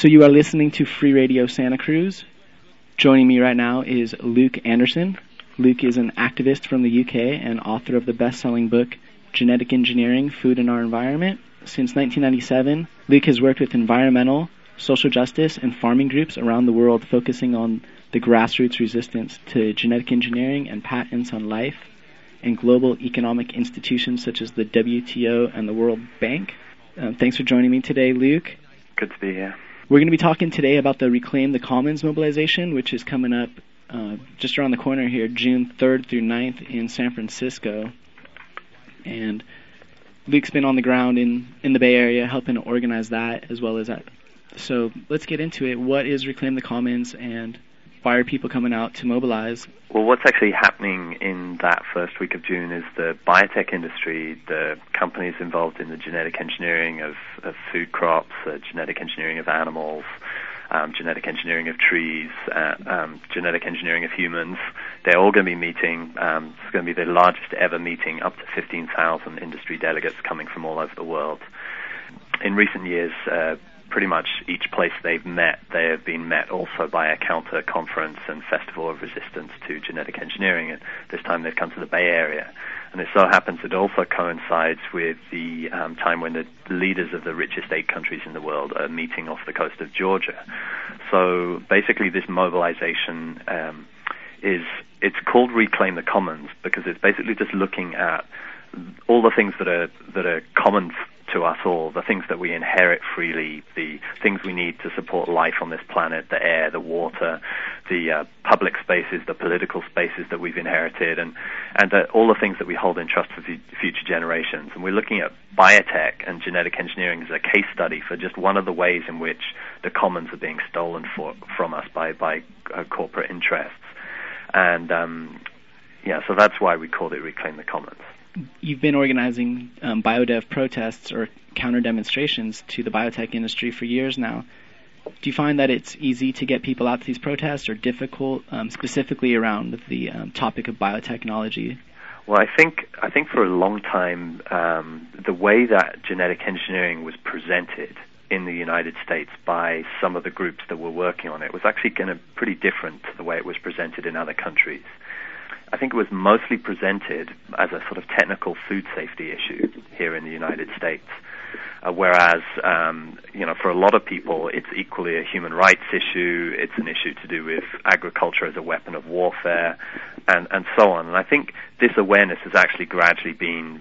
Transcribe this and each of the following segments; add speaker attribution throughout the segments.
Speaker 1: So you are listening to Free Radio Santa Cruz. Joining me right now is Luke Anderson. Luke is an activist from the UK and author of the best-selling book, Genetic Engineering, Food and Our Environment. Since 1997, Luke has worked with environmental, social justice, and farming groups around the world focusing on the grassroots resistance to genetic engineering and patents on life, and global economic institutions such as the WTO and the World Bank. Thanks for joining me today, Luke.
Speaker 2: Good to be here.
Speaker 1: We're going to be talking today about the Reclaim the Commons mobilization, which is coming up just around the corner here, June 3rd through 9th in San Francisco. And Luke's been on the ground in the Bay Area helping to organize that as well as that. So let's get into it. What is Reclaim the Commons, and why are people coming out to mobilize?
Speaker 2: Well, what's actually happening in that first week of June is the biotech industry, the companies involved in the genetic engineering of food crops, genetic engineering of animals, genetic engineering of trees, genetic engineering of humans. They're all going to be meeting. It's going to be the largest ever meeting, up to 15,000 industry delegates coming from all over the world. In recent years, pretty much each place they've met, they have been met also by a counter conference and festival of resistance to genetic engineering. And this time they've come to the Bay Area. And it so happens it also coincides with the time when the leaders of the richest 8 countries in the world are meeting off the coast of Georgia. So basically this mobilization it's called Reclaim the Commons because it's basically just looking at all the things that are common to us all, the things that we inherit freely, the things we need to support life on this planet, the air, the water, the public spaces, the political spaces that we've inherited, and all the things that we hold in trust for future generations. And we're looking at biotech and genetic engineering as a case study for just one of the ways in which the commons are being stolen from us by corporate interests. And so that's why we called it Reclaim the Commons.
Speaker 1: You've been organizing biodev protests or counter-demonstrations to the biotech industry for years now. Do you find that it's easy to get people out to these protests or difficult, specifically around the topic of biotechnology?
Speaker 2: Well, I think for a long time, the way that genetic engineering was presented in the United States by some of the groups that were working on it was actually pretty different to the way it was presented in other countries. I think it was mostly presented as a sort of technical food safety issue here in the United States, whereas, for a lot of people, it's equally a human rights issue. It's an issue to do with agriculture as a weapon of warfare, and so on. And I think this awareness has actually gradually been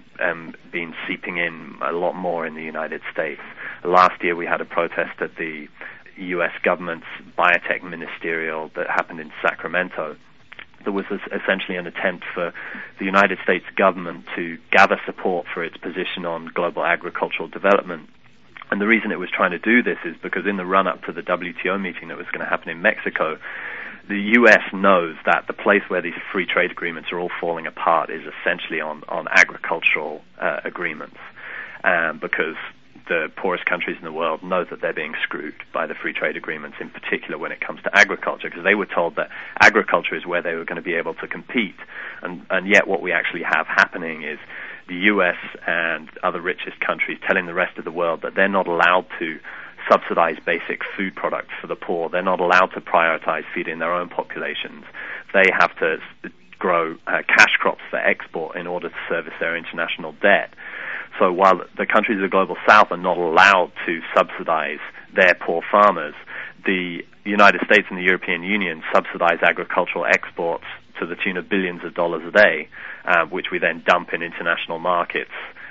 Speaker 2: seeping in a lot more in the United States. Last year, we had a protest at the U.S. government's biotech ministerial that happened in Sacramento. There was essentially an attempt for the United States government to gather support for its position on global agricultural development. And the reason it was trying to do this is because in the run-up to the WTO meeting that was going to happen in Mexico, the U.S. knows that the place where these free trade agreements are all falling apart is essentially on agricultural agreements, because the poorest countries in the world know that they're being screwed by the free trade agreements, in particular when it comes to agriculture, because they were told that agriculture is where they were going to be able to compete. And yet what we actually have happening is the U.S. and other richest countries telling the rest of the world that they're not allowed to subsidize basic food products for the poor. They're not allowed to prioritize feeding their own populations. They have to grow cash crops for export in order to service their international debt. So while the countries of the Global South are not allowed to subsidize their poor farmers, the United States and the European Union subsidize agricultural exports to the tune of billions of dollars a day, which we then dump in international markets,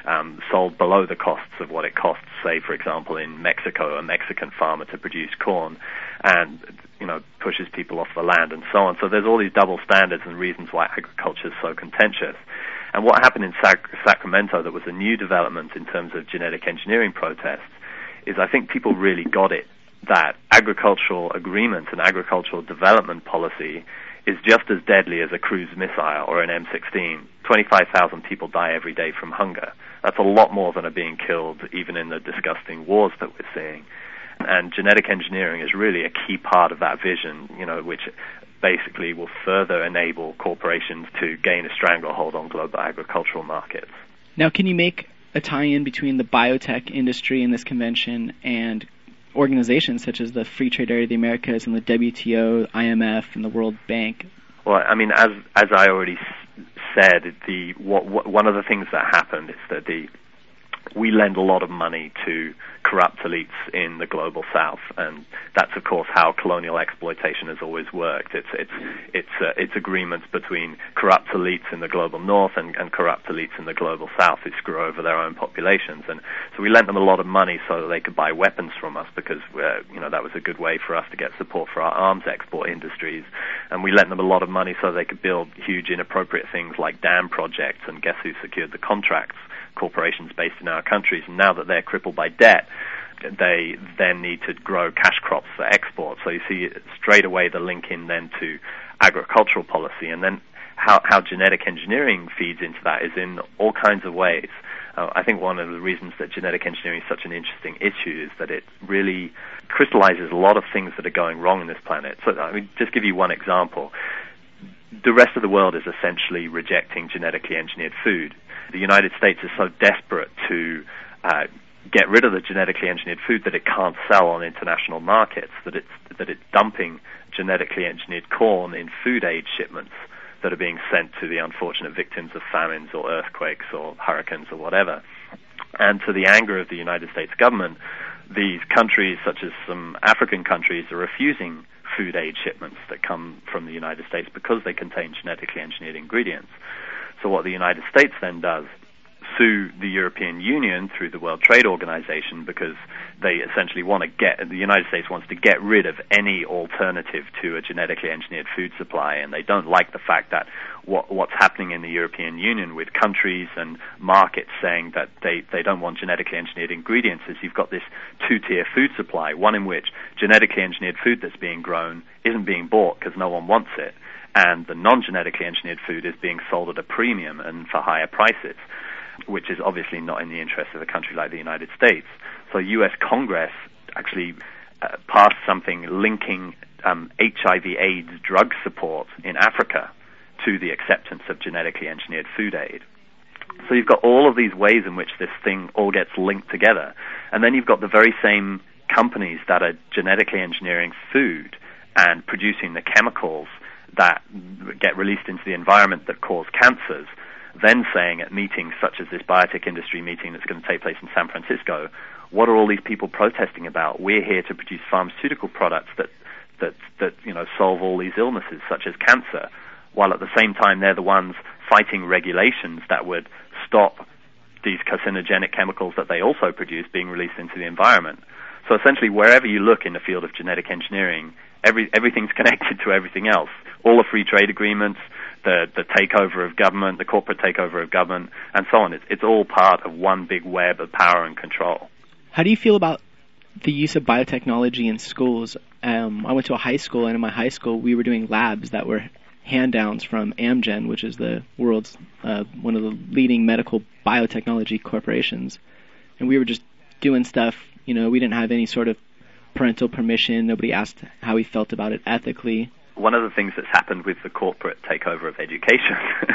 Speaker 2: sold below the costs of what it costs, say, for example, in Mexico, a Mexican farmer to produce corn, and pushes people off the land and so on. So there's all these double standards and reasons why agriculture is so contentious. And what happened in Sacramento that was a new development in terms of genetic engineering protests is I think people really got it, that agricultural agreements and agricultural development policy is just as deadly as a cruise missile or an M16. 25,000 people die every day from hunger. That's a lot more than are being killed even in the disgusting wars that we're seeing. And genetic engineering is really a key part of that vision, which basically will further enable corporations to gain a stranglehold on global agricultural markets.
Speaker 1: Now, can you make a tie-in between the biotech industry in this convention and organizations such as the Free Trade Area of the Americas and the WTO, IMF, and the World Bank?
Speaker 2: Well, I mean, as I already said, one of the things that happened is that we lend a lot of money to corrupt elites in the global south, and that's of course how colonial exploitation has always worked. It's agreements between corrupt elites in the global north and corrupt elites in the global south who screw over their own populations. And so we lent them a lot of money so that they could buy weapons from us, because that was a good way for us to get support for our arms export industries. And we lent them a lot of money so they could build huge inappropriate things like dam projects, and guess who secured the contracts? Corporations based in our countries. And now that they're crippled by debt, they then need to grow cash crops for export. So you see straight away the link in then to agricultural policy. And then how genetic engineering feeds into that is in all kinds of ways. I think one of the reasons that genetic engineering is such an interesting issue is that it really crystallizes a lot of things that are going wrong in this planet. So I mean, just give you one example. The rest of the world is essentially rejecting genetically engineered food. The United States is so desperate to get rid of the genetically engineered food that it can't sell on international markets, that it's dumping genetically engineered corn in food aid shipments that are being sent to the unfortunate victims of famines or earthquakes or hurricanes or whatever. And to the anger of the United States government, these countries, such as some African countries, are refusing food aid shipments that come from the United States because they contain genetically engineered ingredients. So what the United States then does, sue the European Union through the World Trade Organization, because they essentially the United States wants to get rid of any alternative to a genetically engineered food supply, and they don't like the fact that what's happening in the European Union with countries and markets saying that they don't want genetically engineered ingredients is you've got this two-tier food supply, one in which genetically engineered food that's being grown isn't being bought because no one wants it, and the non-genetically engineered food is being sold at a premium and for higher prices, which is obviously not in the interest of a country like the United States. So U.S. Congress actually passed something linking HIV/AIDS drug support in Africa to the acceptance of genetically engineered food aid. So you've got all of these ways in which this thing all gets linked together. And then you've got the very same companies that are genetically engineering food and producing the chemicals that get released into the environment that cause cancers, then saying at meetings such as this biotech industry meeting that's going to take place in San Francisco, what are all these people protesting about? We're here to produce pharmaceutical products that solve all these illnesses such as cancer, while at the same time they're the ones fighting regulations that would stop these carcinogenic chemicals that they also produce being released into the environment. So essentially wherever you look in the field of genetic engineering, everything's connected to everything else. All the free trade agreements, the takeover of government, the corporate takeover of government, and so on. It's all part of one big web of power and control.
Speaker 1: How do you feel about the use of biotechnology in schools? I went to a high school, and in my high school we were doing labs that were hand-downs from Amgen, which is the world's one of the leading medical biotechnology corporations. And we were just doing stuff, we didn't have any sort of parental permission. Nobody asked how we felt about it ethically.
Speaker 2: One of the things that's happened with the corporate takeover of education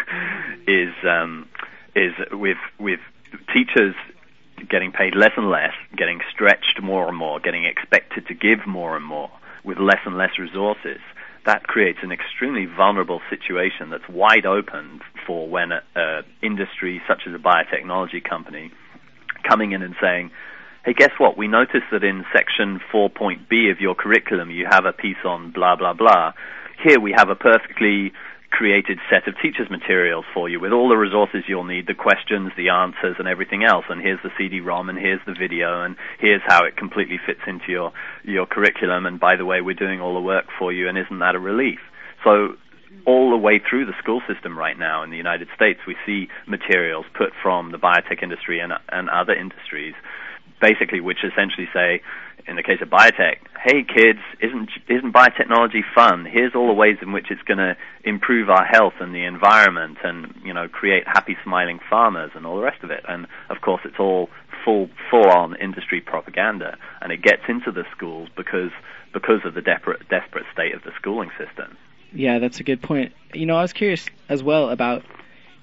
Speaker 2: is with teachers getting paid less and less, getting stretched more and more, getting expected to give more and more with less and less resources. That creates an extremely vulnerable situation that's wide open for when an industry such as a biotechnology company coming in and saying, hey, guess what? We noticed that in section 4.B of your curriculum you have a piece on blah, blah, blah. Here we have a perfectly created set of teachers' materials for you with all the resources you'll need, the questions, the answers, and everything else. And here's the CD-ROM, and here's the video, and here's how it completely fits into your curriculum. And by the way, we're doing all the work for you, and isn't that a relief? So all the way through the school system right now in the United States, we see materials put from the biotech industry and other industries, basically, which essentially say, in the case of biotech, hey kids, isn't biotechnology fun? Here's all the ways in which it's going to improve our health and the environment and, create happy smiling farmers and all the rest of it. And of course it's all full on industry propaganda, and it gets into the schools because of the desperate state of the schooling system.
Speaker 1: Yeah, that's a good point. I was curious as well about,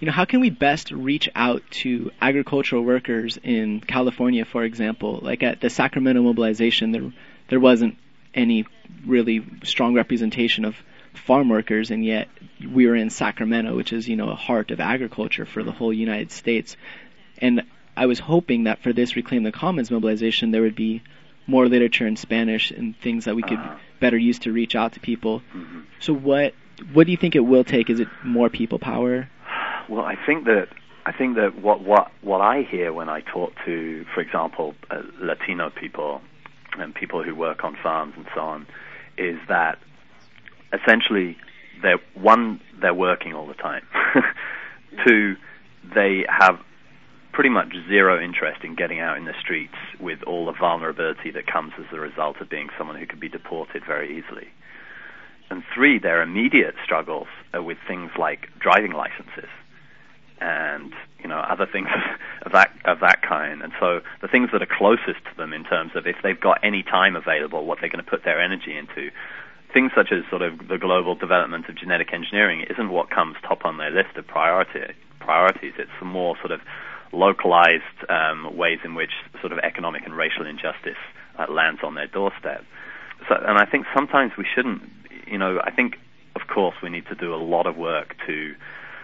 Speaker 1: how can we best reach out to agricultural workers in California, for example? Like at the Sacramento mobilization, there wasn't any really strong representation of farm workers, and yet we were in Sacramento, which is, a heart of agriculture for the whole United States. And I was hoping that for this Reclaim the Commons mobilization, there would be more literature in Spanish and things that we could better use to reach out to people.
Speaker 2: Mm-hmm.
Speaker 1: So what do you think it will take? Is it more people power?
Speaker 2: Well, I think that what I hear when I talk to, for example, Latino people and people who work on farms and so on, is that essentially they're working all the time. Two, they have pretty much zero interest in getting out in the streets with all the vulnerability that comes as a result of being someone who could be deported very easily. And three, their immediate struggles are with things like driving licenses and other things of that kind. And so the things that are closest to them in terms of if they've got any time available, what they're going to put their energy into, things such as sort of the global development of genetic engineering isn't what comes top on their list of priorities. It's the more sort of localized ways in which sort of economic and racial injustice lands on their doorstep. So, and I think sometimes we shouldn't. I think, of course, we need to do a lot of work to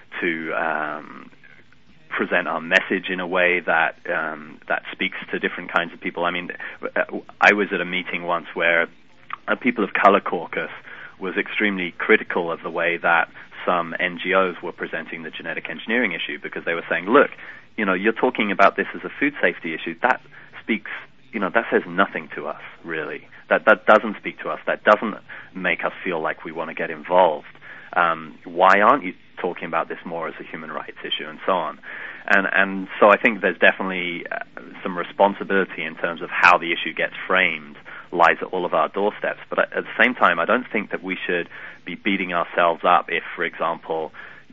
Speaker 2: present our message in a way that speaks to different kinds of people. I mean, I was at a meeting once where a People of Color caucus was extremely critical of the way that some NGOs were presenting the genetic engineering issue, because they were saying, look, you're talking about this as a food safety issue. That speaks, that says nothing to us, really. That doesn't speak to us. That doesn't make us feel like we want to get involved. Why aren't you talking about this more as a human rights issue, and so on? And so I think there's definitely some responsibility in terms of how the issue gets framed lies at all of our doorsteps. But at the same time, I don't think that we should be beating ourselves up if, for example,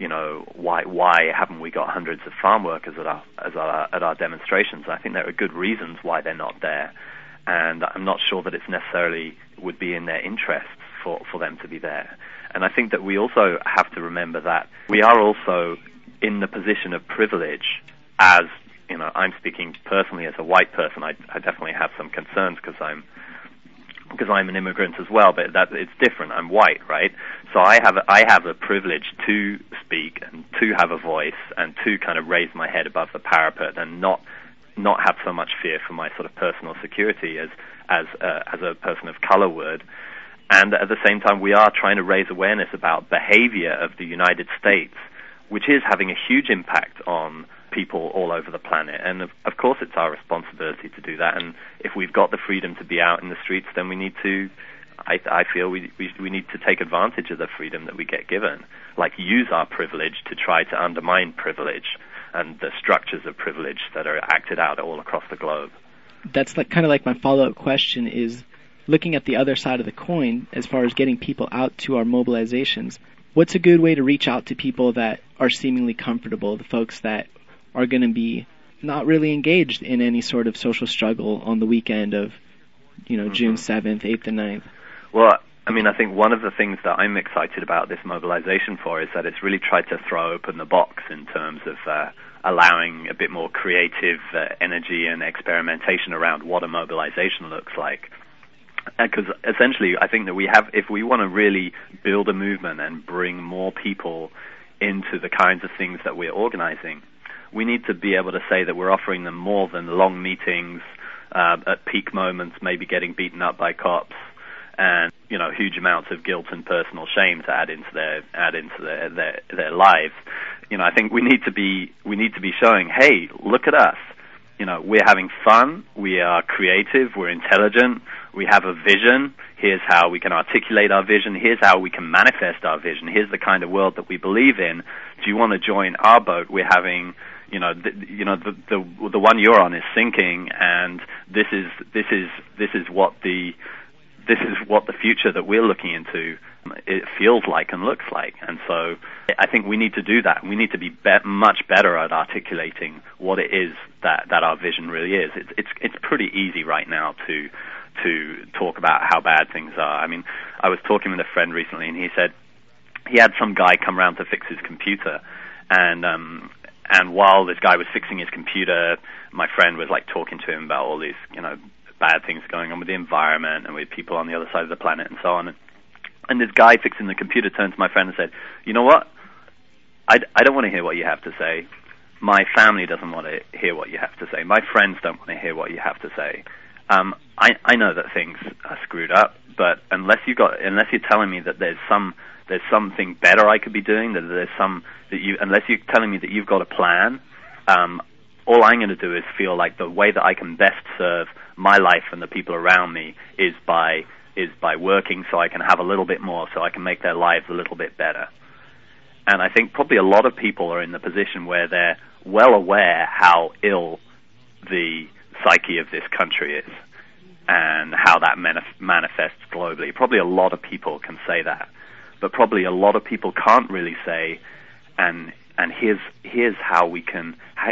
Speaker 2: why haven't we got hundreds of farm workers at our demonstrations? I think there are good reasons why they're not there, and I'm not sure that it's necessarily would be in their interests for them to be there. And I think that we also have to remember that we are also in the position of privilege. As I'm speaking personally as a white person, I definitely have some concerns because I'm an immigrant as well, but it's different. I'm white, right? So I have a privilege to speak and to have a voice and to kind of raise my head above the parapet and not have so much fear for my sort of personal security as a person of color would. And at the same time, we are trying to raise awareness about behavior of the United States, which is having a huge impact on people all over the planet. And of course it's our responsibility to do that. And if we've got the freedom to be out in the streets, then we need to, I feel we need to take advantage of the freedom that we get given, like use our privilege to try to undermine privilege and the structures of privilege that are acted out all across the globe.
Speaker 1: That's kind of like my follow-up question is, looking at the other side of the coin, as far as getting people out to our mobilizations, what's a good way to reach out to people that are seemingly comfortable, the folks that are going to be not really engaged in any sort of social struggle on the weekend of, June 7th, 8th, and 9th?
Speaker 2: Well, I mean, I think one of the things that I'm excited about this mobilization for is that it's really tried to throw open the box in terms of allowing a bit more creative energy and experimentation around what a mobilization looks like. Because essentially, I think that if we want to really build a movement and bring more people into the kinds of things that we're organizing, we need to be able to say that we're offering them more than long meetings at peak moments, maybe getting beaten up by cops, and huge amounts of guilt and personal shame to add into their lives. I think we need to be showing, hey, look at us. We're having fun, we are creative, we're intelligent, we have a vision, here's how we can articulate our vision, here's how we can manifest our vision, here's the kind of world that we believe in. Do you want to join our boat? We're having, the one you're on is sinking, and this is what the future that we're looking into it feels like and looks like. And so I think we need to do that. We need to be much better at articulating what it is that our vision really is. It's pretty easy right now to talk about how bad things are. I mean, I was talking with a friend recently, and he said he had some guy come around to fix his computer, And while this guy was fixing his computer, my friend was like talking to him about all these, bad things going on with the environment and with people on the other side of the planet and so on. And this guy fixing the computer turned to my friend and said, "You know what? I don't want to hear what you have to say. My family doesn't want to hear what you have to say. My friends don't want to hear what you have to say. I know that things are screwed up, but unless you're telling me that there's something better I could be doing, unless you're telling me that you've got a plan, all I'm going to do is feel like the way that I can best serve my life and the people around me is by working so I can have a little bit more, so I can make their lives a little bit better." And I think probably a lot of people are in the position where they're well aware how ill the psyche of this country is and how that manifests globally. Probably a lot of people can say that, but probably a lot of people can't really say, and here's how we can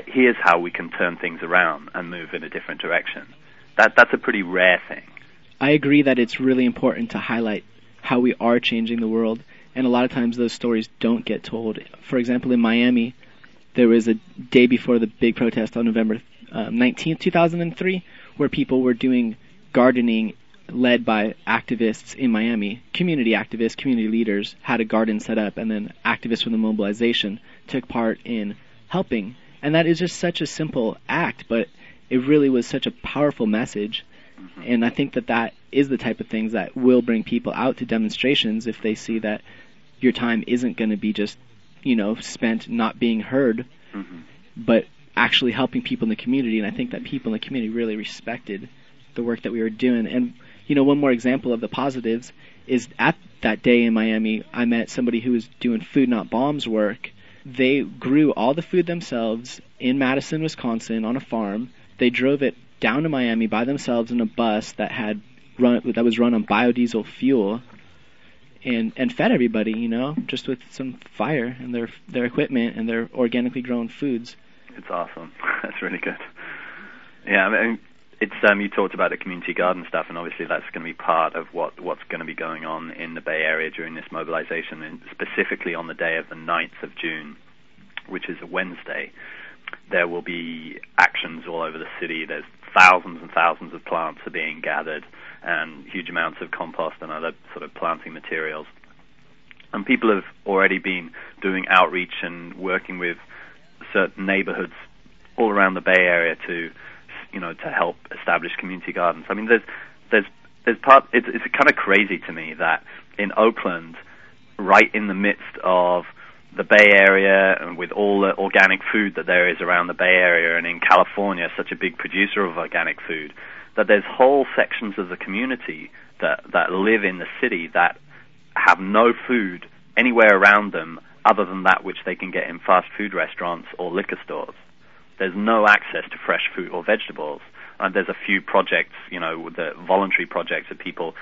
Speaker 2: turn things around and move in a different direction. That's a pretty rare thing.
Speaker 1: I agree that it's really important to highlight how we are changing the world, and a lot of times those stories don't get told. For example, in Miami, there was a day before the big protest on November 19th, 2003, where people were doing gardening led by activists in Miami. Community activists, community leaders had a garden set up, and then activists from the mobilization took part in helping. And that is just such a simple act, but it really was such a powerful message. And I think that is the type of things that will bring people out to demonstrations if they see that your time isn't going to be just, spent not being heard, but actually helping people in the community. And I think that people in the community really respected the work that we were doing. And, one more example of the positives is at that day in Miami, I met somebody who was doing Food Not Bombs work. They grew all the food themselves in Madison, Wisconsin on a farm. They drove it down to Miami by themselves in a bus that was run on biodiesel fuel, and fed everybody, just with some fire and their equipment and their organically grown foods.
Speaker 2: It's awesome. That's really good. Yeah, I mean, it's you talked about the community garden stuff, and obviously that's going to be part of what's going to be going on in the Bay Area during this mobilization, and specifically on the day of the 9th of June, which is a Wednesday. There will be actions all over the city. There's thousands and thousands of plants are being gathered, and huge amounts of compost and other sort of planting materials. And people have already been doing outreach and working with certain neighborhoods all around the Bay Area to help establish community gardens. I mean, it's kind of crazy to me that in Oakland, right in the midst of the Bay Area and with all the organic food that there is around the Bay Area, and in California, such a big producer of organic food, that there's whole sections of the community that live in the city that have no food anywhere around them other than that which they can get in fast food restaurants or liquor stores. There's no access to fresh fruit or vegetables. There's a few projects, the voluntary projects of people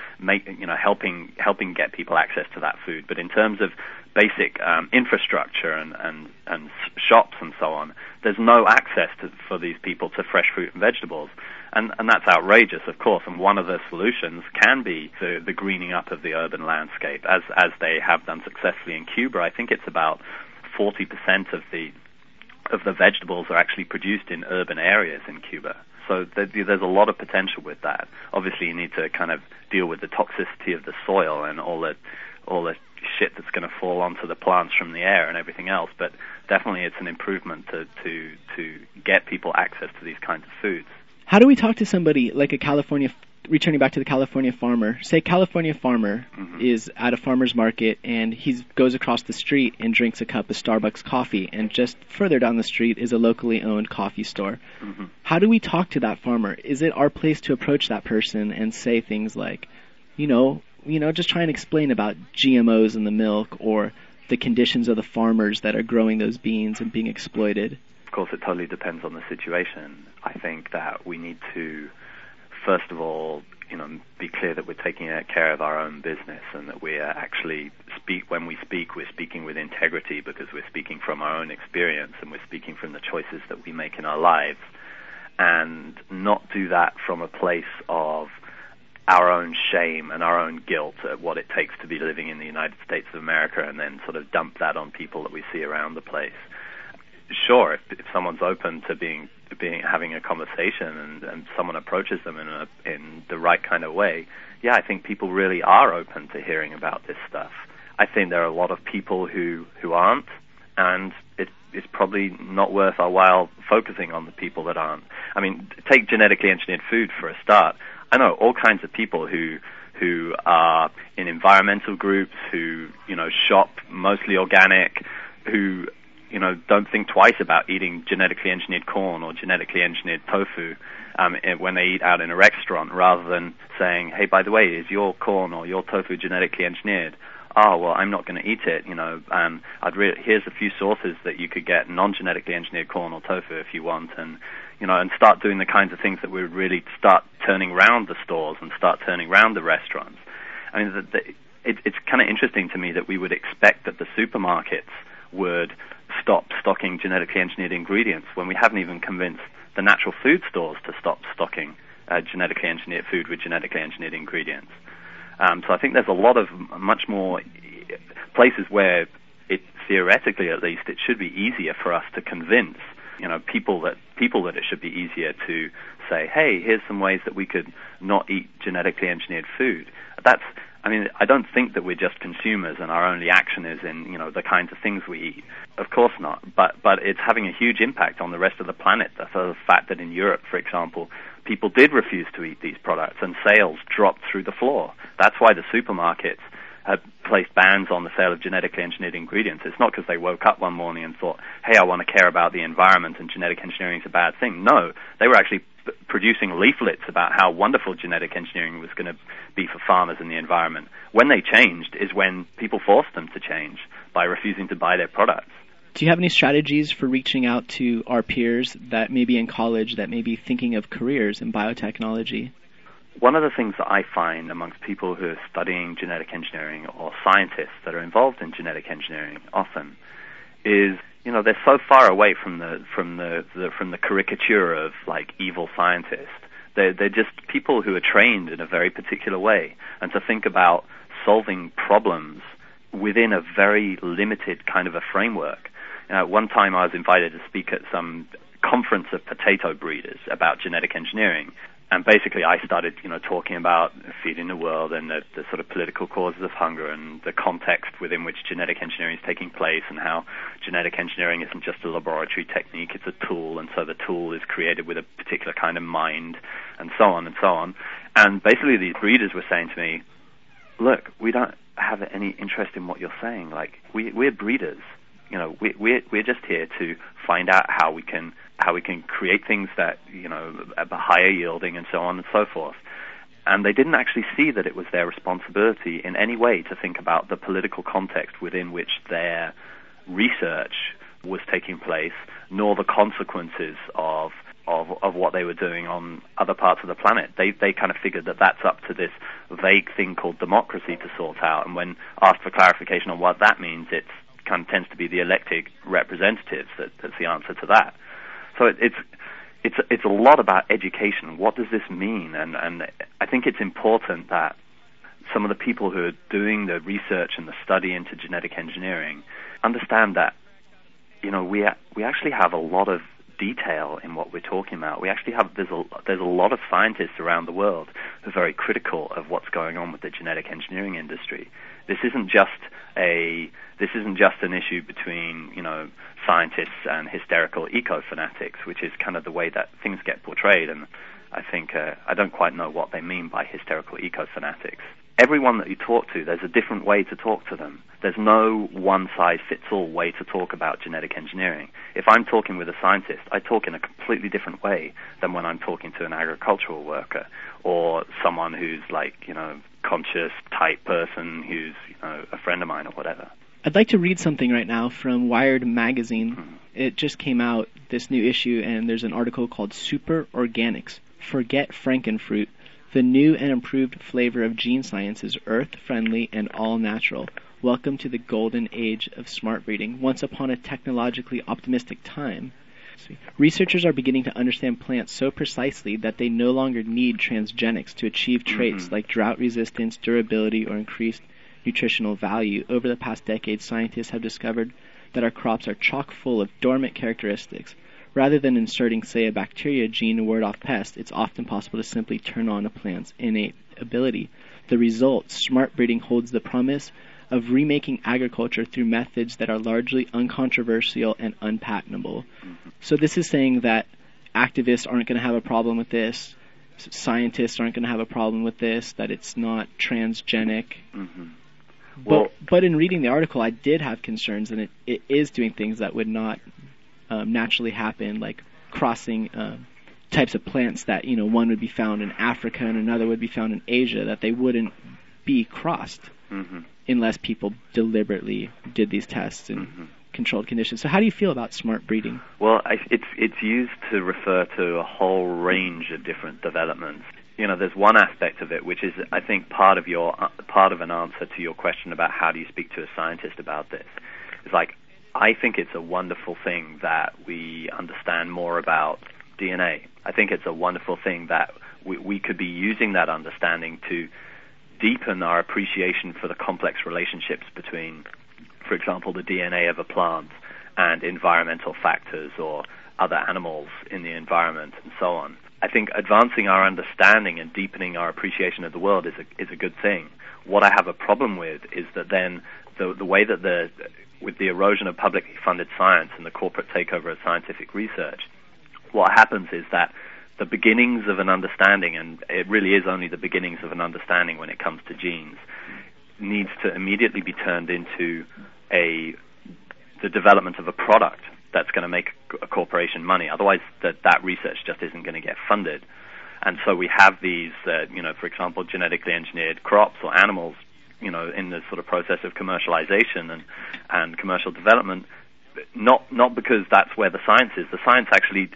Speaker 2: helping get people access to that food. But in terms of basic infrastructure and shops and so on, there's no access for these people to fresh fruit and vegetables. And that's outrageous, of course. And one of the solutions can be the greening up of the urban landscape, as they have done successfully in Cuba. I think it's about 40% of the vegetables are actually produced in urban areas in Cuba. So there's a lot of potential with that. Obviously, you need to kind of deal with the toxicity of the soil and all the shit that's going to fall onto the plants from the air and everything else. But definitely, it's an improvement to get people access to these kinds of foods.
Speaker 1: How do we talk to somebody like returning back to the California farmer? Say California farmer is at a farmer's market, and he goes across the street and drinks a cup of Starbucks coffee, and just further down the street is a locally owned coffee store. How do we talk to that farmer? Is it our place to approach that person and say things like, just try and explain about GMOs in the milk or the conditions of the farmers that are growing those beans and being exploited?
Speaker 2: Of course, it totally depends on the situation. I think that we need to, first of all, be clear that we're taking care of our own business, and that we are actually when we speak, we're speaking with integrity, because we're speaking from our own experience and we're speaking from the choices that we make in our lives, and not do that from a place of our own shame and our own guilt at what it takes to be living in the United States of America, and then sort of dump that on people that we see around the place. sure, if someone's open to having a conversation and someone approaches them in the right kind of way, yeah, I think people really are open to hearing about this stuff. I think there are a lot of people who aren't, and it's probably not worth our while focusing on the people that aren't. I mean, take genetically engineered food for a start. I know all kinds of people who are in environmental groups, who, shop mostly organic, who, don't think twice about eating genetically engineered corn or genetically engineered tofu when they eat out in a restaurant, rather than saying, hey, by the way, is your corn or your tofu genetically engineered? Oh, well, I'm not going to eat it, and here's a few sources that you could get non-genetically engineered corn or tofu if you want, and start doing the kinds of things that would really start turning around the stores and start turning around the restaurants. I mean, it's kind of interesting to me that we would expect that the supermarkets would stop stocking genetically engineered ingredients when we haven't even convinced the natural food stores to stop stocking genetically engineered food with genetically engineered ingredients. So I think there's a lot of much more places where theoretically at least, it should be easier for us to convince, people that it should be easier to say, hey, here's some ways that we could not eat genetically engineered food. I don't think that we're just consumers and our only action is in, the kinds of things we eat. Of course not. But it's having a huge impact on the rest of the planet. The fact that in Europe, for example, people did refuse to eat these products and sales dropped through the floor. That's why the supermarkets have placed bans on the sale of genetically engineered ingredients. It's not because they woke up one morning and thought, hey, I want to care about the environment and genetic engineering is a bad thing. No, they were actually producing leaflets about how wonderful genetic engineering was going to be for farmers and the environment. When they changed is when people forced them to change by refusing to buy their products.
Speaker 1: Do you have any strategies for reaching out to our peers that may be in college, that may be thinking of careers in biotechnology?
Speaker 2: One of the things that I find amongst people who are studying genetic engineering or scientists that are involved in genetic engineering often is, they're so far away from the caricature of like evil scientists. They're just people who are trained in a very particular way, and to think about solving problems within a very limited kind of a framework. One time I was invited to speak at some conference of potato breeders about genetic engineering. And basically I started, talking about feeding the world and the sort of political causes of hunger and the context within which genetic engineering is taking place, and how genetic engineering isn't just a laboratory technique, it's a tool, and so the tool is created with a particular kind of mind, and so on and so on. And basically these breeders were saying to me, look, we don't have any interest in what you're saying. Like, we're breeders. We're just here to find out how we can create things that, are higher yielding and so on and so forth. And they didn't actually see that it was their responsibility in any way to think about the political context within which their research was taking place, nor the consequences of what they were doing on other parts of the planet. They kind of figured that that's up to this vague thing called democracy to sort out. And when asked for clarification on what that means, it kind of tends to be the elected representatives that's the answer to that. So it's a lot about education. What does this mean? And I think it's important that some of the people who are doing the research and the study into genetic engineering understand that, we actually have a lot of detail in what we're talking about. We actually have there's a lot of scientists around the world who are very critical of what's going on with the genetic engineering industry. This isn't just an issue between, scientists and hysterical eco-fanatics, which is kind of the way that things get portrayed. And I think I don't quite know what they mean by hysterical eco-fanatics. Everyone that you talk to, there's a different way to talk to them. There's no one-size-fits-all way to talk about genetic engineering. If I'm talking with a scientist, I talk in a completely different way than when I'm talking to an agricultural worker or someone who's conscious type person who's, a friend of mine or whatever.
Speaker 1: I'd like to read something right now from Wired magazine. It just came out, this new issue, and there's an article called Super Organics. Forget Frankenfruit. The new and improved flavor of gene science is earth-friendly and all-natural. Welcome to the golden age of smart breeding. Once upon a technologically optimistic time. Researchers are beginning to understand plants so precisely that they no longer need transgenics to achieve traits like drought resistance, durability, or increased nutritional value. Over the past decade, scientists have discovered that our crops are chock full of dormant characteristics. Rather than inserting, say, a bacteria gene to ward off pests, it's often possible to simply turn on a plant's innate ability. The result, smart breeding, holds the promise of remaking agriculture through methods that are largely uncontroversial and unpatentable. So this is saying that activists aren't going to have a problem with this, scientists aren't going to have a problem with this, that it's not transgenic. But in reading the article, I did have concerns, and it is doing things that would not naturally happen, like crossing types of plants that, one would be found in Africa and another would be found in Asia, that they wouldn't be crossed unless people deliberately did these tests in controlled conditions. So how do you feel about smart breeding?
Speaker 2: Well, it's used to refer to a whole range of different developments. There's one aspect of it which is, I think, part of an answer to your question about how do you speak to a scientist about this. It's like, I think it's a wonderful thing that we understand more about DNA. I think it's a wonderful thing that we could be using that understanding to deepen our appreciation for the complex relationships between, for example, the DNA of a plant and environmental factors or other animals in the environment and so on. I think advancing our understanding and deepening our appreciation of the world is a good thing. What I have a problem with is that then the way that with the erosion of publicly funded science and the corporate takeover of scientific research, what happens is that the beginnings of an understanding, and it really is only the beginnings of an understanding when it comes to genes, needs to immediately be turned into the development of a product that's going to make a corporation money. Otherwise, that research just isn't going to get funded. And so we have these, for example, genetically engineered crops or animals, in the sort of process of commercialization and commercial development, not because that's where the science is. The science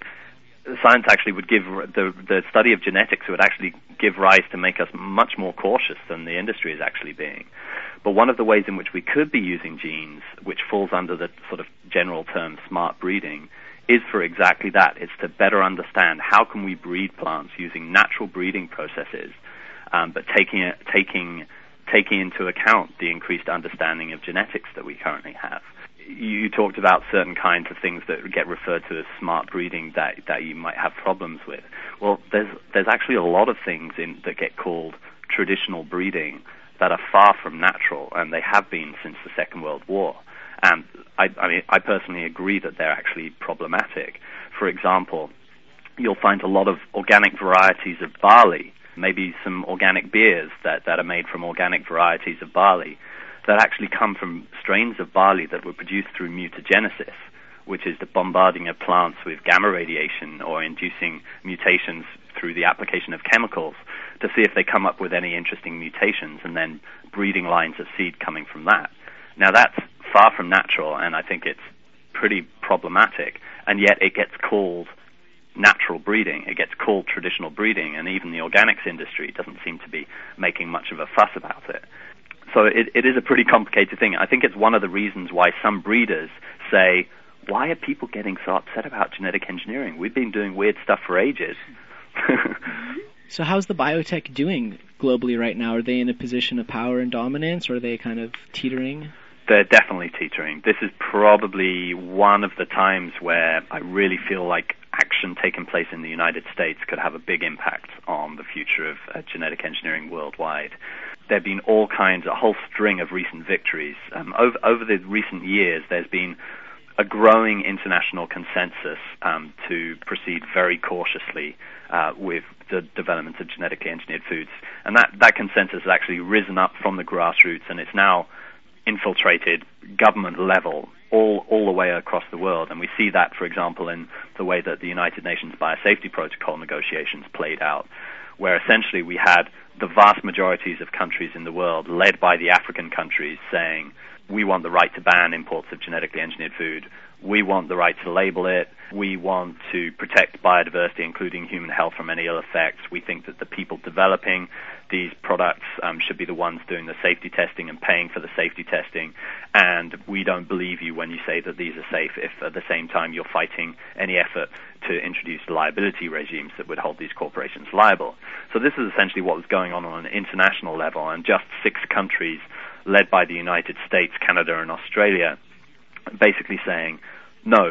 Speaker 2: actually would give the study of genetics would actually give rise to make us much more cautious than the industry is actually being. But one of the ways in which we could be using genes, which falls under the sort of general term smart breeding, is for exactly that. It's to better understand how can we breed plants using natural breeding processes, but taking into account the increased understanding of genetics that we currently have. You talked about certain kinds of things that get referred to as smart breeding that you might have problems with. Well, there's actually a lot of things that get called traditional breeding that are far from natural, and they have been since the Second World War. And I personally agree that they're actually problematic. For example, you'll find a lot of organic varieties of barley, maybe some organic beers that are made from organic varieties of barley, that actually come from strains of barley that were produced through mutagenesis, which is the bombarding of plants with gamma radiation or inducing mutations through the application of chemicals to see if they come up with any interesting mutations, and then breeding lines of seed coming from that. Now that's far from natural, and I think it's pretty problematic, and yet it gets called natural breeding. It gets called traditional breeding, and even the organics industry doesn't seem to be making much of a fuss about it. So it is a pretty complicated thing. I think it's one of the reasons why some breeders say, why are people getting so upset about genetic engineering? We've been doing weird stuff for ages.
Speaker 1: So how's the biotech doing globally right now? Are they in a position of power and dominance, or are they kind of teetering?
Speaker 2: They're definitely teetering. This is probably one of the times where I really feel like action taking place in the United States could have a big impact on the future of genetic engineering worldwide. There have been a whole string of recent victories. Over the recent years, there's been a growing international consensus to proceed very cautiously with the development of genetically engineered foods. And that consensus has actually risen up from the grassroots, and it's now infiltrated government level all the way across the world. And we see that, for example, in the way that the United Nations Biosafety Protocol negotiations played out, where essentially we had the vast majorities of countries in the world, led by the African countries, saying, we want the right to ban imports of genetically engineered food. We want the right to label it. We want to protect biodiversity, including human health, from any ill effects. We think that the people developing these products should be the ones doing the safety testing and paying for the safety testing. And we don't believe you when you say that these are safe if at the same time you're fighting any effort to introduce liability regimes that would hold these corporations liable. So this is essentially what was going on an international level, and just 6 countries, led by the United States, Canada, and Australia, basically saying, no,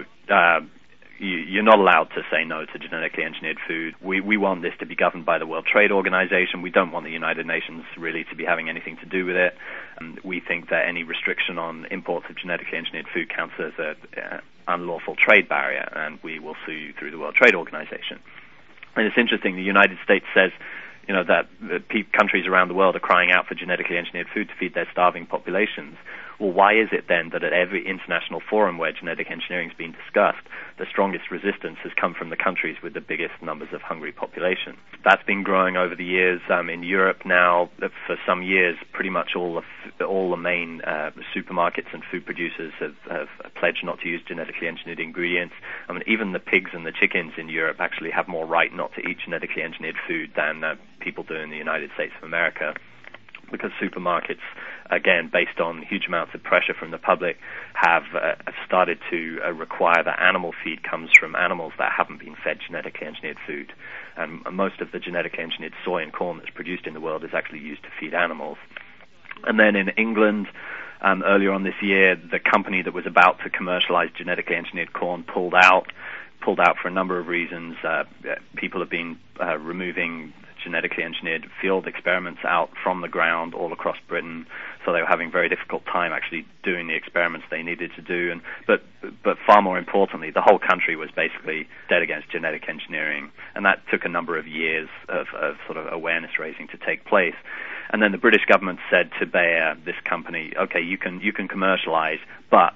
Speaker 2: you're not allowed to say no to genetically engineered food. We want this to be governed by the World Trade Organization. We don't want the United Nations really to be having anything to do with it. We think that any restriction on imports of genetically engineered food counts as an unlawful trade barrier, and we will sue you through the World Trade Organization. And it's interesting, the United States says, that countries around the world are crying out for genetically engineered food to feed their starving populations. Well, why is it then that at every international forum where genetic engineering has been discussed, the strongest resistance has come from the countries with the biggest numbers of hungry populations? That's been growing over the years. In Europe now, for some years, pretty much all the main supermarkets and food producers have pledged not to use genetically engineered ingredients. I mean, even the pigs and the chickens in Europe actually have more right not to eat genetically engineered food than people do in the United States of America, because supermarkets, again, based on huge amounts of pressure from the public, have started to require that animal feed comes from animals that haven't been fed genetically engineered food. And most of the genetically engineered soy and corn that's produced in the world is actually used to feed animals. And then in England, earlier on this year, the company that was about to commercialize genetically engineered corn pulled out for a number of reasons. People have been removing genetically engineered field experiments out from the ground all across Britain, so they were having a very difficult time actually doing the experiments they needed to do. But far more importantly, the whole country was basically dead against genetic engineering, and that took a number of years of sort of awareness raising to take place. And then the British government said to Bayer, this company, okay, you can commercialize, but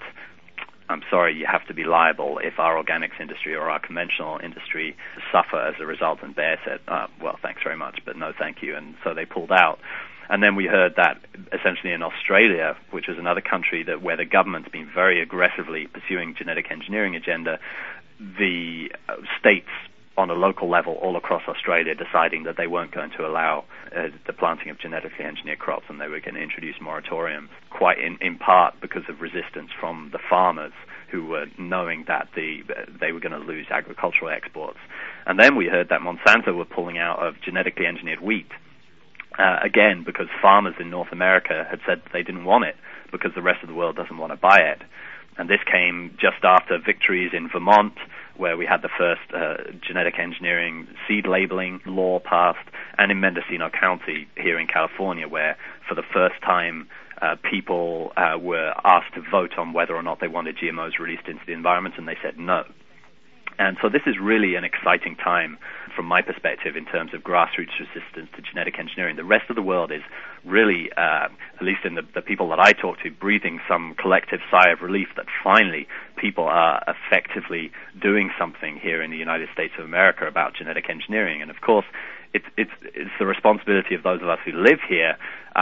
Speaker 2: I'm sorry, you have to be liable if our organics industry or our conventional industry suffer as a result. And Bayer said, well, thanks very much, but no thank you. And so they pulled out. And then we heard that essentially in Australia, which is another country where the government's been very aggressively pursuing genetic engineering agenda, the states on a local level all across Australia deciding that they weren't going to allow the planting of genetically engineered crops, and they were going to introduce moratoriums, quite in part because of resistance from the farmers who were knowing that they were going to lose agricultural exports. And then we heard that Monsanto were pulling out of genetically engineered wheat, again because farmers in North America had said they didn't want it because the rest of the world doesn't want to buy it. And this came just after victories in Vermont, where we had the first genetic engineering seed labeling law passed, and in Mendocino County here in California, where for the first time people were asked to vote on whether or not they wanted GMOs released into the environment, and they said no. And so this is really an exciting time from my perspective in terms of grassroots resistance to genetic engineering. The rest of the world is really, at least in the people that I talk to, breathing some collective sigh of relief that finally people are effectively doing something here in the United States of America about genetic engineering. And of course, it's the responsibility of those of us who live here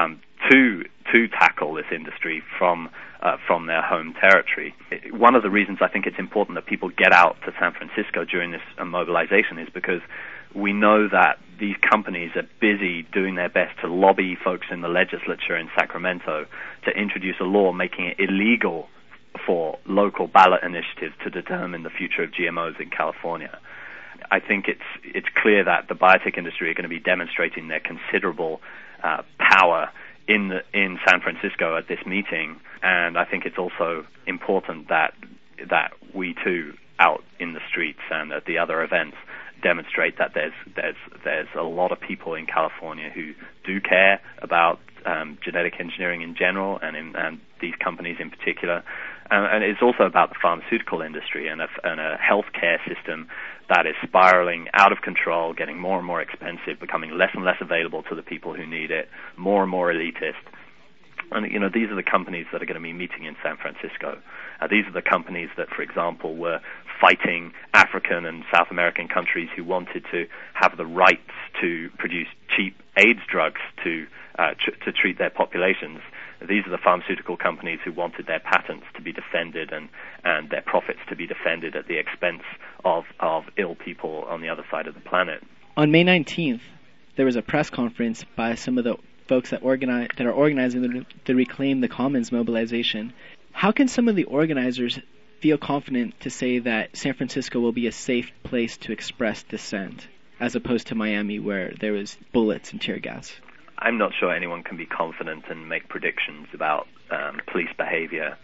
Speaker 2: to tackle this industry from their home territory. One of the reasons I think it's important that people get out to San Francisco during this mobilization is because we know that these companies are busy doing their best to lobby folks in the legislature in Sacramento to introduce a law making it illegal for local ballot initiatives to determine the future of GMOs in California. I think it's clear that the biotech industry are going to be demonstrating their considerable power in San Francisco at this meeting, and I think it's also important that we too, out in the streets and at the other events, demonstrate that there's a lot of people in California who do care about genetic engineering in general, and these companies in particular. And it's also about the pharmaceutical industry and a healthcare system that is spiraling out of control, getting more and more expensive, becoming less and less available to the people who need it, more and more elitist. And, these are the companies that are going to be meeting in San Francisco. These are the companies that, for example, were fighting African and South American countries who wanted to have the rights to produce cheap AIDS drugs to treat their populations. These are the pharmaceutical companies who wanted their patents to be defended and their profits to be defended at the expense of ill people on the other side of the planet.
Speaker 1: On May 19th, there was a press conference by some of the folks that are organizing the Reclaim the Commons mobilization. How can some of the organizers feel confident to say that San Francisco will be a safe place to express dissent, as opposed to Miami, where there was bullets and tear gas?
Speaker 2: I'm not sure anyone can be confident and make predictions about police behavior.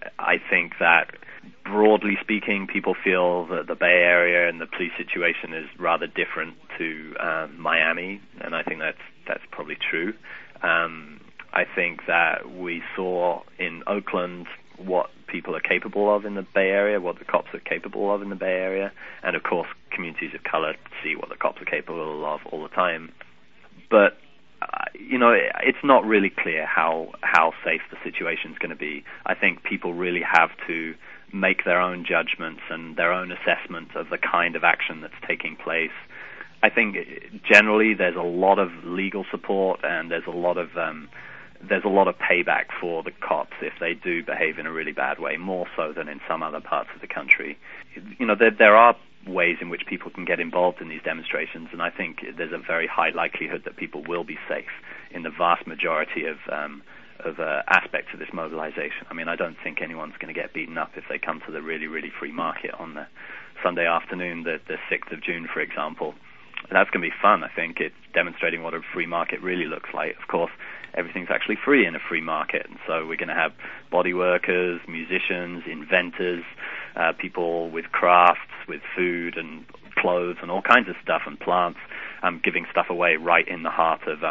Speaker 2: I think that, broadly speaking, people feel that the Bay Area and the police situation is rather different to Miami, and I think that's probably true. I think that we saw in Oakland what people are capable of in the Bay Area, what the cops are capable of in the Bay Area, and of course communities of color see what the cops are capable of all the time. But it's not really clear how safe the situation is going to be. I think people really have to make their own judgments and their own assessment of the kind of action that's taking place. I think generally there's a lot of legal support and there's a lot of payback for the cops if they do behave in a really bad way, more so than in some other parts of the country. There are ways in which people can get involved in these demonstrations, and I think there's a very high likelihood that people will be safe in the vast majority of aspects of this mobilization. I mean, I don't think anyone's going to get beaten up if they come to the really, really free market on the Sunday afternoon, the 6th of June, for example. That's going to be fun, I think. It's demonstrating what a free market really looks like. Of course, everything's actually free in a free market, and so we're going to have body workers, musicians, inventors, people with crafts, with food and clothes and all kinds of stuff and plants, giving stuff away right in the heart of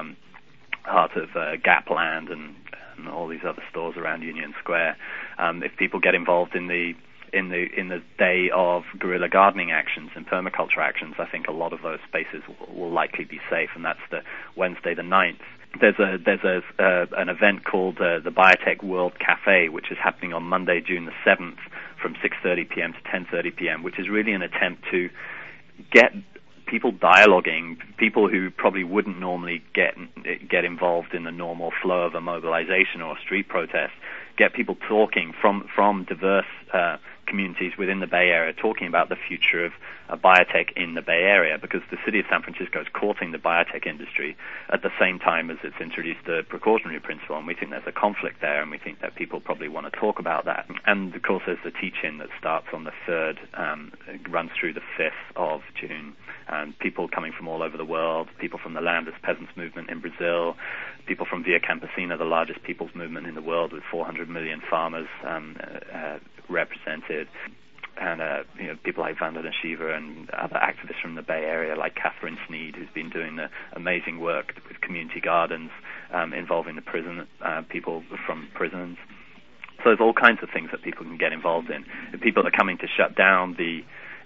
Speaker 2: Gapland and all these other stores around Union Square. If people get involved in the day of guerrilla gardening actions and permaculture actions, I think a lot of those spaces will likely be safe, and that's the Wednesday the 9th. There's an event called the Biotech World Cafe, which is happening on Monday, June the 7th, from 6:30 p.m. to 10:30 p.m., which is really an attempt to get people dialoguing, people who probably wouldn't normally get involved in the normal flow of a mobilization or a street protest, get people talking from diverse communities within the Bay Area, talking about the future of biotech in the Bay Area, because the city of San Francisco is courting the biotech industry at the same time as it's introduced the precautionary principle, and we think there's a conflict there, and we think that people probably want to talk about that. And of course there's the teach-in that starts on the 3rd, runs through the 5th of June, and people coming from all over the world, people from the Landless Peasants movement in Brazil, people from Via Campesina, the largest people's movement in the world with 400 million farmers represented, and people like Vandana Shiva and other activists from the Bay Area like Catherine Sneed, who's been doing the amazing work with community gardens involving the prison people from prisons. So there's all kinds of things that people can get involved in. If people are coming to shut down the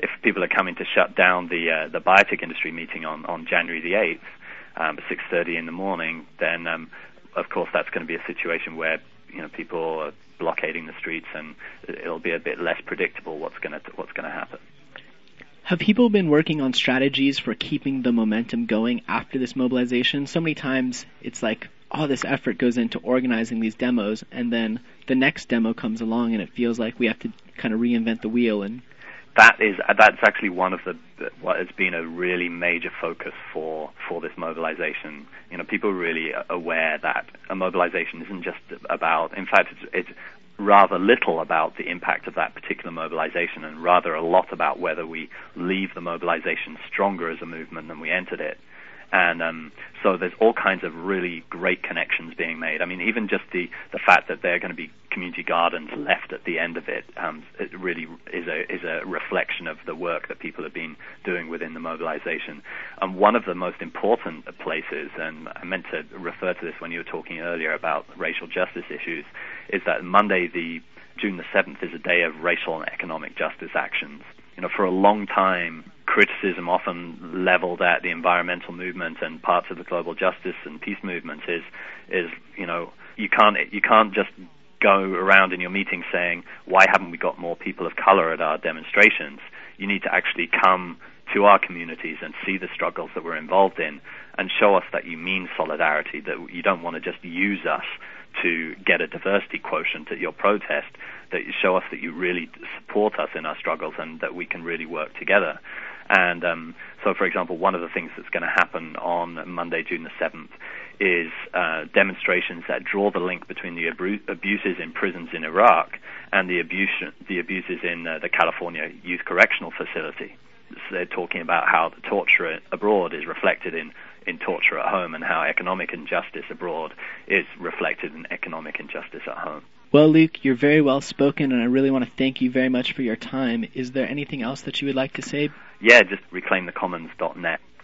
Speaker 2: biotech industry meeting on January the 8th, 6:30 in the morning, then of course that's going to be a situation where people are blockading the streets, and it'll be a bit less predictable what's going to happen.
Speaker 1: Have people been working on strategies for keeping the momentum going after this mobilization? So many times it's like all this effort goes into organizing these demos, and then the next demo comes along and it feels like we have to kind of reinvent the wheel. And
Speaker 2: that's actually one of what has been a really major focus for this mobilization. People are really aware that a mobilization isn't just about, in fact, it's rather little about the impact of that particular mobilization, and rather a lot about whether we leave the mobilization stronger as a movement than we entered it. And so there's all kinds of really great connections being made. I mean, even just the fact that there are going to be community gardens left at the end of it, it really is a reflection of the work that people have been doing within the mobilization. And one of the most important places, and I meant to refer to this when you were talking earlier about racial justice issues, is that Monday, June the 7th, is a day of racial and economic justice actions. For a long time, criticism often leveled at the environmental movement and parts of the global justice and peace movement is you can't just go around in your meeting saying, why haven't we got more people of color at our demonstrations? You need to actually come to our communities and see the struggles that we're involved in and show us that you mean solidarity, that you don't want to just use us to get a diversity quotient at your protest, that you show us that you really support us in our struggles and that we can really work together. And so, for example, one of the things that's going to happen on Monday, June the 7th, is demonstrations that draw the link between the abuses in prisons in Iraq and the abuses in the California Youth Correctional Facility. So they're talking about how the torture abroad is reflected in torture at home, and how economic injustice abroad is reflected in economic injustice at home.
Speaker 1: Well, Luke, you're very well spoken, and I really want to thank you very much for your time. Is there anything else that you would like to say?
Speaker 2: Yeah, just reclaimthecommons.net.